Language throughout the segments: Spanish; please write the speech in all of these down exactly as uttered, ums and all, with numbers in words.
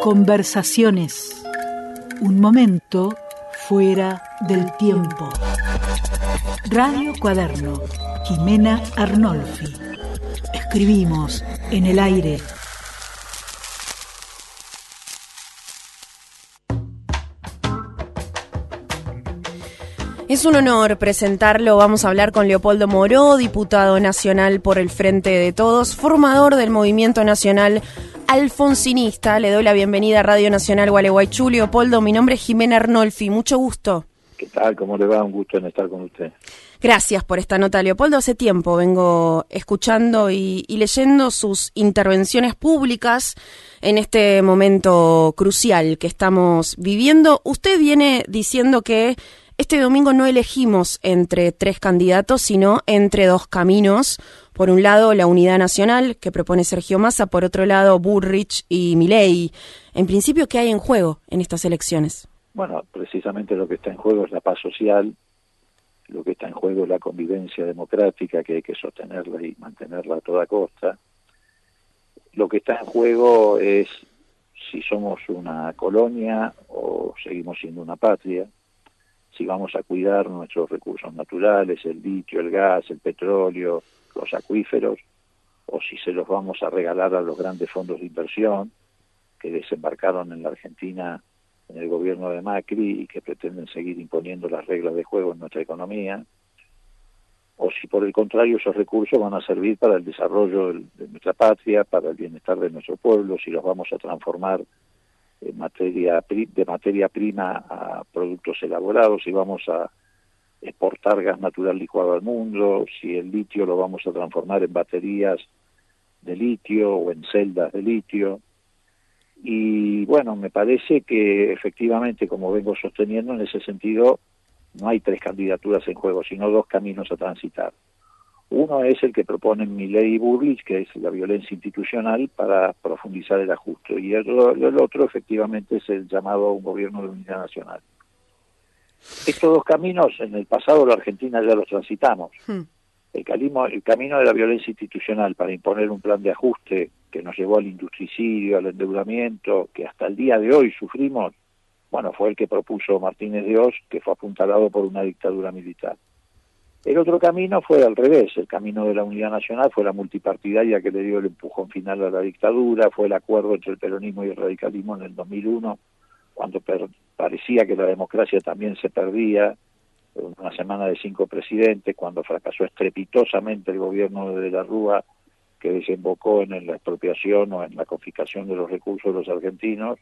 Conversaciones. Un momento fuera del tiempo. Radio Cuaderno. Jimena Arnolfi. Escribimos en el aire. Es un honor presentarlo. Vamos a hablar con Leopoldo Moró, diputado nacional por el Frente de Todos, formador del Movimiento Nacional Alfonsinista. Le doy la bienvenida a Radio Nacional Gualeguaychú. Leopoldo, mi nombre es Jimena Arnolfi. Mucho gusto. ¿Qué tal? ¿Cómo le va? Un gusto en estar con usted. Gracias por esta nota, Leopoldo. Hace tiempo vengo escuchando y, y leyendo sus intervenciones públicas en este momento crucial que estamos viviendo. Usted viene diciendo que este domingo no elegimos entre tres candidatos, sino entre dos caminos. Por un lado, la unidad nacional, que propone Sergio Massa. Por otro lado, Bullrich y Milei. En principio, ¿qué hay en juego en estas elecciones? Bueno, precisamente lo que está en juego es la paz social, lo que está en juego es la convivencia democrática, que hay que sostenerla y mantenerla a toda costa. Lo que está en juego es si somos una colonia o seguimos siendo una patria, si vamos a cuidar nuestros recursos naturales, el litio, el gas, el petróleo, los acuíferos, o si se los vamos a regalar a los grandes fondos de inversión que desembarcaron en la Argentina en el gobierno de Macri y que pretenden seguir imponiendo las reglas de juego en nuestra economía, o si por el contrario esos recursos van a servir para el desarrollo de nuestra patria, para el bienestar de nuestro pueblo, si los vamos a transformar en materia de materia prima a productos elaborados, si vamos a exportar gas natural licuado al mundo, si el litio lo vamos a transformar en baterías de litio o en celdas de litio. Y bueno, me parece que efectivamente, como vengo sosteniendo, en ese sentido no hay tres candidaturas en juego, sino dos caminos a transitar. Uno es el que proponen Milei y Bullrich, que es la violencia institucional para profundizar el ajuste, y el, el otro efectivamente es el llamado a un gobierno de unidad nacional. Estos dos caminos en el pasado la Argentina ya los transitamos. Hmm. El, camino, el camino de la violencia institucional para imponer un plan de ajuste que nos llevó al industricidio, al endeudamiento, que hasta el día de hoy sufrimos, bueno, fue el que propuso Martínez de Oz, que fue apuntalado por una dictadura militar. El otro camino fue al revés, el camino de la unidad nacional fue la multipartidaria que le dio el empujón final a la dictadura, fue el acuerdo entre el peronismo y el radicalismo en el dos mil uno, cuando per- parecía que la democracia también se perdía, una semana de cinco presidentes, cuando fracasó estrepitosamente el gobierno de De la Rúa, que desembocó en la expropiación o en la confiscación de los recursos de los argentinos,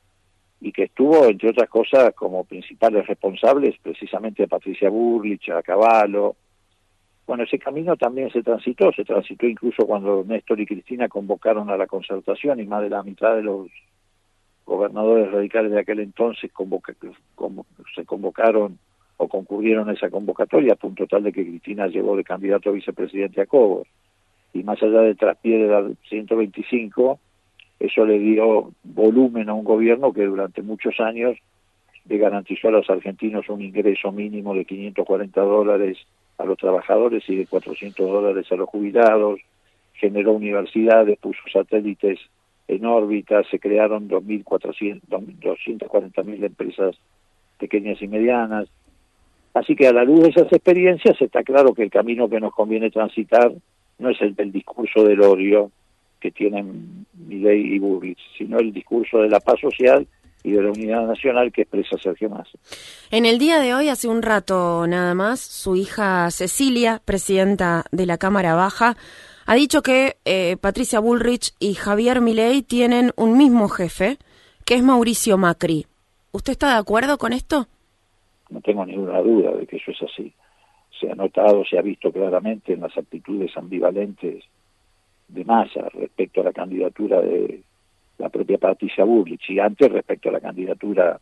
y que estuvo, entre otras cosas, como principales responsables precisamente a Patricia Bullrich, a Cavallo. Bueno, ese camino también se transitó, se transitó incluso cuando Néstor y Cristina convocaron a la concertación, y más de la mitad de los gobernadores radicales de aquel entonces convoca, convo, se convocaron o concurrieron a esa convocatoria, a punto tal de que Cristina llevó de candidato a vicepresidente a Cobos. Y más allá del traspié de la ciento veinticinco, eso le dio volumen a un gobierno que durante muchos años le garantizó a los argentinos un ingreso mínimo de quinientos cuarenta dólares a los trabajadores y de cuatrocientos dólares a los jubilados, generó universidades, puso satélites en órbita, se crearon dos mil cuatrocientas, doscientas cuarenta mil empresas pequeñas y medianas. Así que a la luz de esas experiencias está claro que el camino que nos conviene transitar no es el del discurso del odio que tienen Milei y Bullrich, sino el discurso de la paz social y de la unidad nacional que expresa Sergio Massa. En el día de hoy, hace un rato nada más, su hija Cecilia, presidenta de la Cámara Baja, ha dicho que eh, Patricia Bullrich y Javier Milei tienen un mismo jefe, que es Mauricio Macri. ¿Usted está de acuerdo con esto? No tengo ninguna duda de que eso es así. Se ha notado, se ha visto claramente en las actitudes ambivalentes de Massa respecto a la candidatura de la propia Patricia Bullrich y antes respecto a la candidatura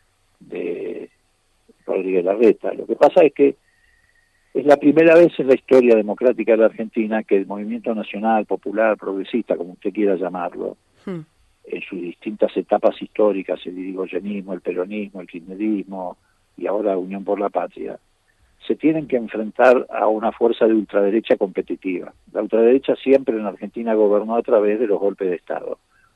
de Rodríguez Larreta. Lo que pasa es que es la primera vez en la historia democrática de la Argentina que el movimiento nacional, popular, progresista, como usted quiera llamarlo, hmm. en sus distintas etapas históricas, el irigoyenismo, el peronismo, el kirchnerismo y ahora Unión por la Patria, se tienen que enfrentar a una fuerza de ultraderecha competitiva. La ultraderecha siempre en Argentina gobernó a través de los golpes de Estado.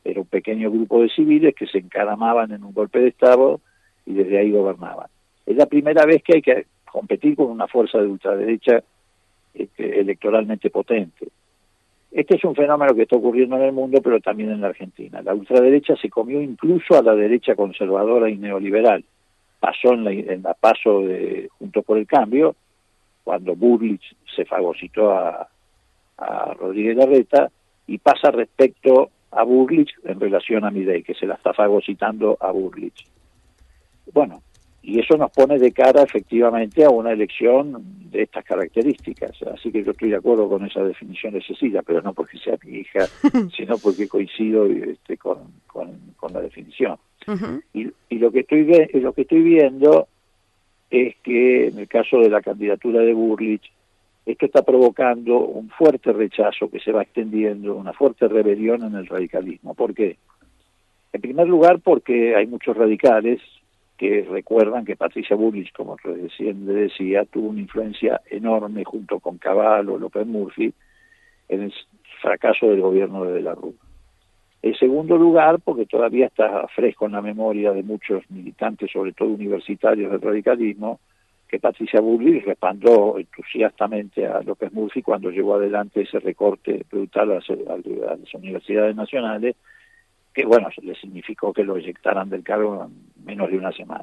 era un pequeño grupo de civiles que se encaramaban en un golpe de Estado y desde ahí gobernaban. Es la primera vez que hay que competir con una fuerza de ultraderecha este, electoralmente potente. Este es un fenómeno que está ocurriendo en el mundo, pero también en la Argentina. La ultraderecha se comió incluso a la derecha conservadora y neoliberal. Pasó en la, en la paso de Juntos por el Cambio, cuando Bullrich se fagocitó a, a Rodríguez Larreta, y pasa respecto a Bullrich en relación a Milei, que se la está fagocitando a Bullrich. Bueno, y eso nos pone de cara efectivamente a una elección de estas características. Así que yo estoy de acuerdo con esa definición de Cecilia, pero no porque sea mi hija, sino porque coincido este, con, con, con la definición. Uh-huh. Y, y lo que estoy ve, lo que estoy viendo es que en el caso de la candidatura de Bullrich, esto está provocando un fuerte rechazo que se va extendiendo, una fuerte rebelión en el radicalismo. ¿Por qué? En primer lugar, porque hay muchos radicales que recuerdan que Patricia Bullrich, como recién le decía, tuvo una influencia enorme junto con Cavallo, López Murphy, en el fracaso del gobierno de De la Rúa. En segundo lugar, porque todavía está fresco en la memoria de muchos militantes, sobre todo universitarios del radicalismo, que Patricia Bullrich respaldó entusiastamente a López Murphy cuando llevó adelante ese recorte brutal a las, a las universidades nacionales, que bueno, le significó que lo eyectaran del cargo en menos de una semana.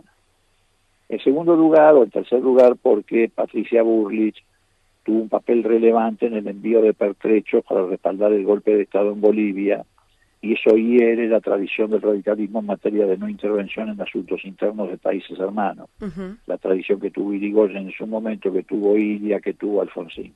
En segundo lugar, o en tercer lugar, porque Patricia Bullrich tuvo un papel relevante en el envío de pertrechos para respaldar el golpe de Estado en Bolivia, y eso hiere la tradición del radicalismo en materia de no intervención en asuntos internos de países hermanos. Uh-huh. La tradición que tuvo Irigoyen en su momento, que tuvo Ilia, que tuvo Alfonsín.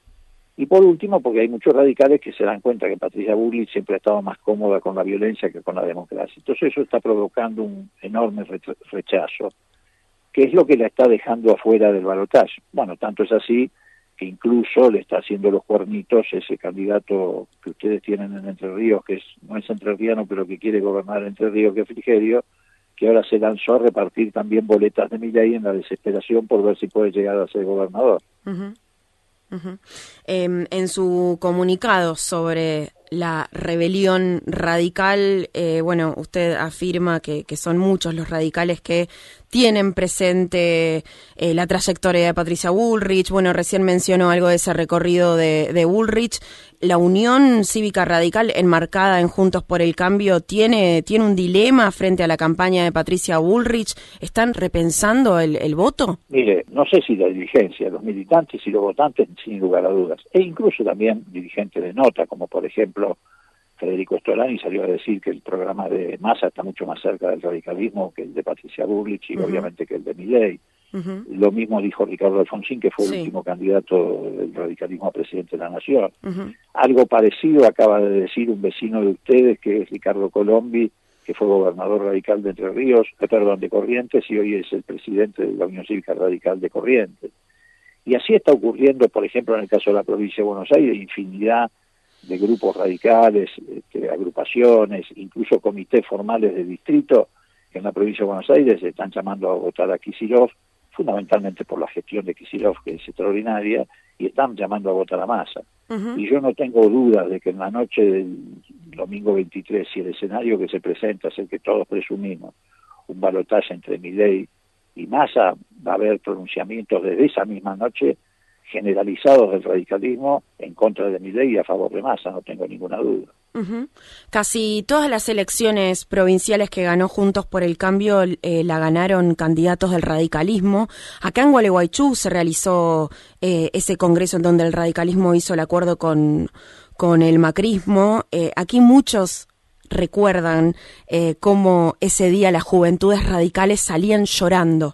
Y por último, porque hay muchos radicales que se dan cuenta que Patricia Bullrich siempre ha estado más cómoda con la violencia que con la democracia. Entonces eso está provocando un enorme rechazo, que es lo que la está dejando afuera del balotaje. Bueno, tanto es así que incluso le está haciendo los cuernitos ese candidato que ustedes tienen en Entre Ríos, que es, no es entrerriano, pero que quiere gobernar Entre Ríos, que es Frigerio, que ahora se lanzó a repartir también boletas de Milei en la desesperación por ver si puede llegar a ser gobernador. Uh-huh. Uh-huh. Eh, en su comunicado sobre la rebelión radical, eh, bueno, usted afirma que, que son muchos los radicales que tienen presente eh, la trayectoria de Patricia Bullrich. Bueno, recién mencionó algo de ese recorrido de, de Bullrich. La Unión Cívica Radical, enmarcada en Juntos por el Cambio, tiene, tiene un dilema frente a la campaña de Patricia Bullrich. ¿Están repensando el, el voto? Mire, no sé si la dirigencia, los militantes y los votantes, sin lugar a dudas, e incluso también dirigentes de nota, como por ejemplo Federico Stolani salió a decir que el programa de Massa está mucho más cerca del radicalismo que el de Patricia Bullrich y uh-huh. obviamente que el de Milei. Uh-huh. Lo mismo dijo Ricardo Alfonsín, que fue sí. el último candidato del radicalismo a presidente de la Nación. Uh-huh. Algo parecido acaba de decir un vecino de ustedes, que es Ricardo Colombi, que fue gobernador radical de Entre Ríos, eh, perdón, de Corrientes, y hoy es el presidente de la Unión Cívica Radical de Corrientes. Y así está ocurriendo, por ejemplo, en el caso de la provincia de Buenos Aires, infinidad de grupos radicales, este, agrupaciones, incluso comités formales de distrito, que en la provincia de Buenos Aires están llamando a votar a Kicillof, fundamentalmente por la gestión de Kicillof, que es extraordinaria, y están llamando a votar a Massa. Uh-huh. Y yo no tengo dudas de que en la noche del domingo veintitrés, si el escenario que se presenta es el que todos presumimos, un balotaje entre Milei y Massa, va a haber pronunciamientos desde esa misma noche generalizados del radicalismo en contra de Milei y a favor de Massa, no tengo ninguna duda. Uh-huh. Casi todas las elecciones provinciales que ganó Juntos por el Cambio eh, la ganaron candidatos del radicalismo. Acá en Gualeguaychú se realizó eh, ese congreso en donde el radicalismo hizo el acuerdo con, con el macrismo. Eh, aquí muchos recuerdan eh, cómo ese día las juventudes radicales salían llorando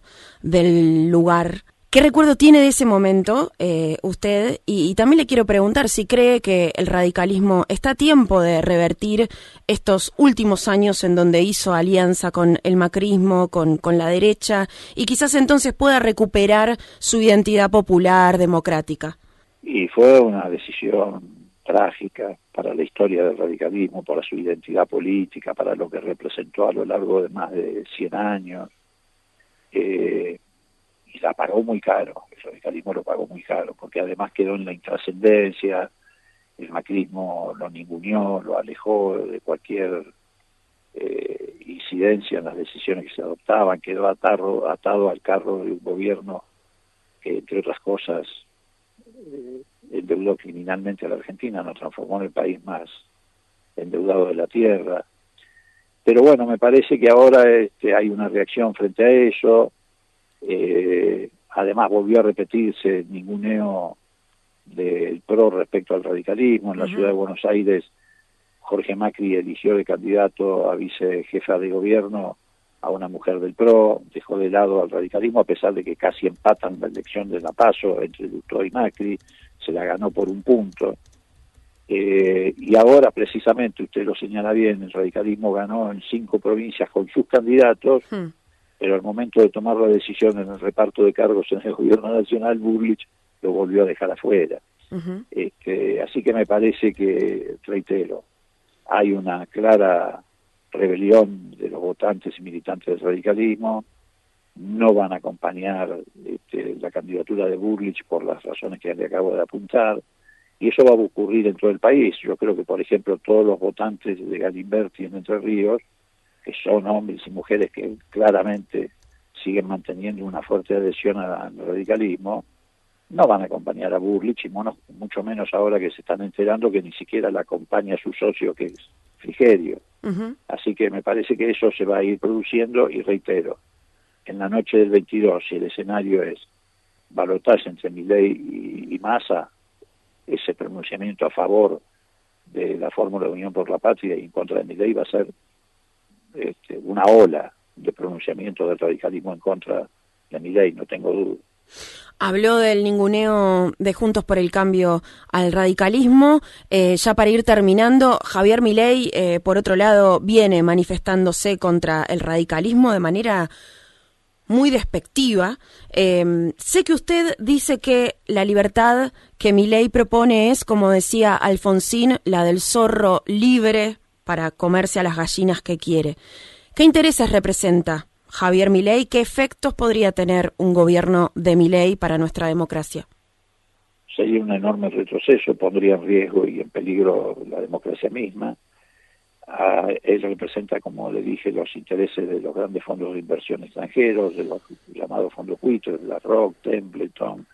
del lugar. ¿Qué recuerdo tiene de ese momento eh, usted? Y, y también le quiero preguntar si cree que el radicalismo está a tiempo de revertir estos últimos años en donde hizo alianza con el macrismo, con, con la derecha, y quizás entonces pueda recuperar su identidad popular, democrática. Y fue una decisión trágica para la historia del radicalismo, para su identidad política, para lo que representó a lo largo de más de cien años. Eh, y la pagó muy caro, el radicalismo lo pagó muy caro, porque además quedó en la intrascendencia, el macrismo lo ninguneó, lo alejó de cualquier eh, incidencia en las decisiones que se adoptaban, quedó atado, atado al carro de un gobierno que, entre otras cosas, eh, endeudó criminalmente a la Argentina, nos transformó en el país más endeudado de la tierra. Pero bueno, me parece que ahora este, hay una reacción frente a eso. Eh, además volvió a repetirse el ninguneo del P R O respecto al radicalismo. En la uh-huh. ciudad de Buenos Aires, Jorge Macri eligió de candidato a vicejefa de gobierno a una mujer del P R O, dejó de lado al radicalismo, a pesar de que casi empatan la elección de La Paso entre Lustó y Macri, se la ganó por un punto. Eh, y ahora, precisamente, usted lo señala bien, el radicalismo ganó en cinco provincias con sus candidatos, hmm. pero al momento de tomar la decisión en el reparto de cargos en el gobierno nacional, Bullrich lo volvió a dejar afuera. Uh-huh. Este, así que me parece que, reitero, hay una clara rebelión de los votantes y militantes del radicalismo, no van a acompañar este, la candidatura de Bullrich por las razones que le acabo de apuntar, y eso va a ocurrir en todo el país. Yo creo que, por ejemplo, todos los votantes de Galimberti en Entre Ríos, que son hombres y mujeres que claramente siguen manteniendo una fuerte adhesión al radicalismo, no van a acompañar a Bullrich, y mono, mucho menos ahora que se están enterando que ni siquiera la acompaña su socio, que es Frigerio. Uh-huh. Así que me parece que eso se va a ir produciendo, y reitero, en la noche del veintidós, si el escenario es balotaje entre Milei y, y Massa, ese pronunciamiento a favor de la fórmula de Unión por la Patria y en contra de Milei va a ser este, una ola de pronunciamiento del radicalismo en contra de Milei, no tengo duda. Habló del ninguneo de Juntos por el Cambio al radicalismo. Eh, ya para ir terminando, Javier Milei, eh, por otro lado, viene manifestándose contra el radicalismo de manera muy despectiva. Eh, sé que usted dice que la libertad que Milei propone es, como decía Alfonsín, la del zorro libre para comerse a las gallinas que quiere. ¿Qué intereses representa Javier Milei? ¿Qué efectos podría tener un gobierno de Milei para nuestra democracia? Sería un enorme retroceso, pondría en riesgo y en peligro la democracia misma. Ah, él representa, como le dije, los intereses de los grandes fondos de inversión extranjeros, de los llamados fondos buitres, de la Rock, Templeton,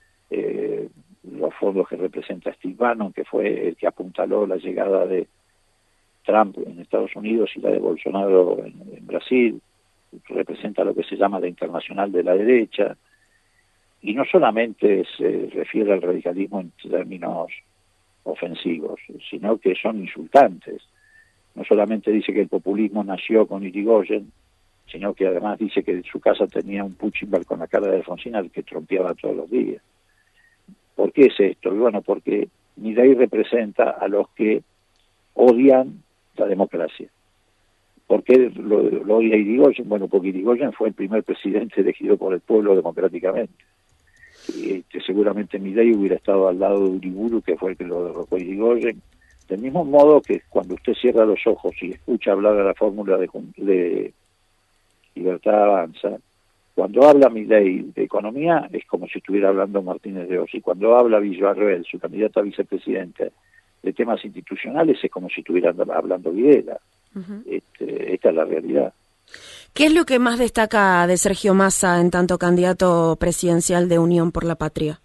eh, los fondos que representa Steve Bannon, que fue el que apuntaló la llegada de Trump en Estados Unidos y la de Bolsonaro en, en Brasil. Representa lo que se llama la internacional de la derecha, y no solamente se refiere al radicalismo en términos ofensivos, sino que son insultantes. No solamente dice que el populismo nació con Irigoyen, sino que además dice que en su casa tenía un Puchimbar con la cara de Alfonsín al que trompeaba todos los días. ¿Por qué es esto? Y bueno, porque Milei representa a los que odian la democracia. ¿Por qué lo, lo odia Irigoyen? Bueno, porque Irigoyen fue el primer presidente elegido por el pueblo democráticamente. Y este, seguramente Milei hubiera estado al lado de Uriburu, que fue el que lo derrocó a Irigoyen. Del mismo modo que cuando usted cierra los ojos y escucha hablar de la fórmula de, de Libertad Avanza, cuando habla Milei de economía es como si estuviera hablando Martínez de Oz, y cuando habla Villarroel, su candidato a vicepresidente, de temas institucionales es como si estuviera hablando Videla. Uh-huh. Este, esta es la realidad. ¿Qué es lo que más destaca de Sergio Massa en tanto candidato presidencial de Unión por la Patria?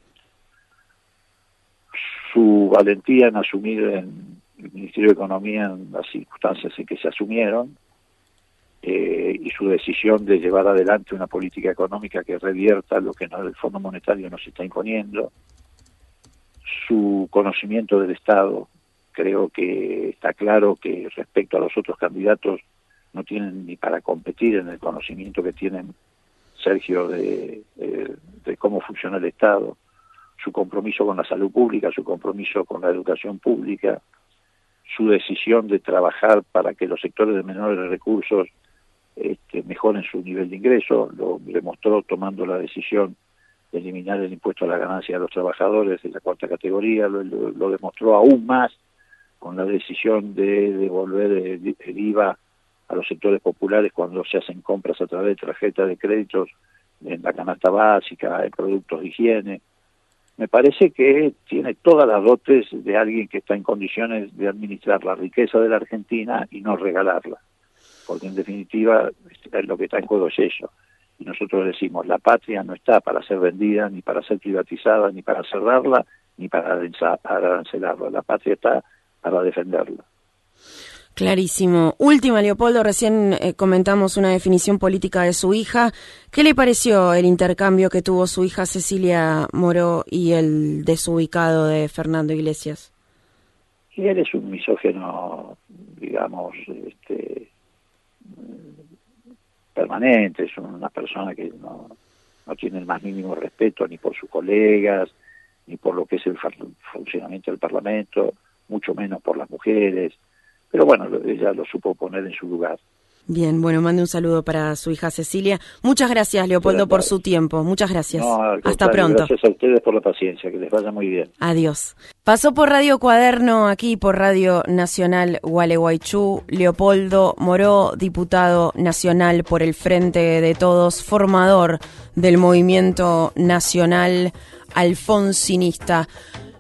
Su valentía en asumir en el Ministerio de Economía en las circunstancias en que se asumieron, eh, y su decisión de llevar adelante una política económica que revierta lo que no, el Fondo Monetario nos está imponiendo, su conocimiento del Estado. Creo que está claro que respecto a los otros candidatos no tienen ni para competir en el conocimiento que tienen Sergio de, de, de cómo funciona el Estado, su compromiso con la salud pública, su compromiso con la educación pública, su decisión de trabajar para que los sectores de menores recursos este, mejoren su nivel de ingreso. Lo demostró tomando la decisión de eliminar el impuesto a la ganancia de los trabajadores de la cuarta categoría, lo, lo, lo demostró aún más con la decisión de devolver el, el I V A a los sectores populares cuando se hacen compras a través de tarjetas de créditos en la canasta básica, en productos de higiene. Me parece que tiene todas las dotes de alguien que está en condiciones de administrar la riqueza de la Argentina y no regalarla. porque en definitiva lo que está en juego es eso. Y nosotros decimos, la patria no está para ser vendida, ni para ser privatizada, ni para cerrarla, ni para arancelarla. La patria está para defenderla. Clarísimo. Última, Leopoldo, recién eh, comentamos una definición política de su hija. ¿Qué le pareció el intercambio que tuvo su hija Cecilia Moró y el desubicado de Fernando Iglesias? Y él es un misógino, digamos, este, permanente, es una persona que no, no tiene el más mínimo respeto ni por sus colegas, ni por lo que es el funcionamiento del Parlamento, mucho menos por las mujeres. Pero bueno, ella lo supo poner en su lugar. Bien, bueno, mande un saludo para su hija Cecilia. Muchas gracias, Leopoldo, por su tiempo. Muchas gracias. No, hasta pronto. Gracias a ustedes por la paciencia, que les vaya muy bien. Adiós. Pasó por Radio Cuaderno, aquí por Radio Nacional Gualeguaychú, Leopoldo Moró, diputado nacional por el Frente de Todos, formador del movimiento nacional alfonsinista.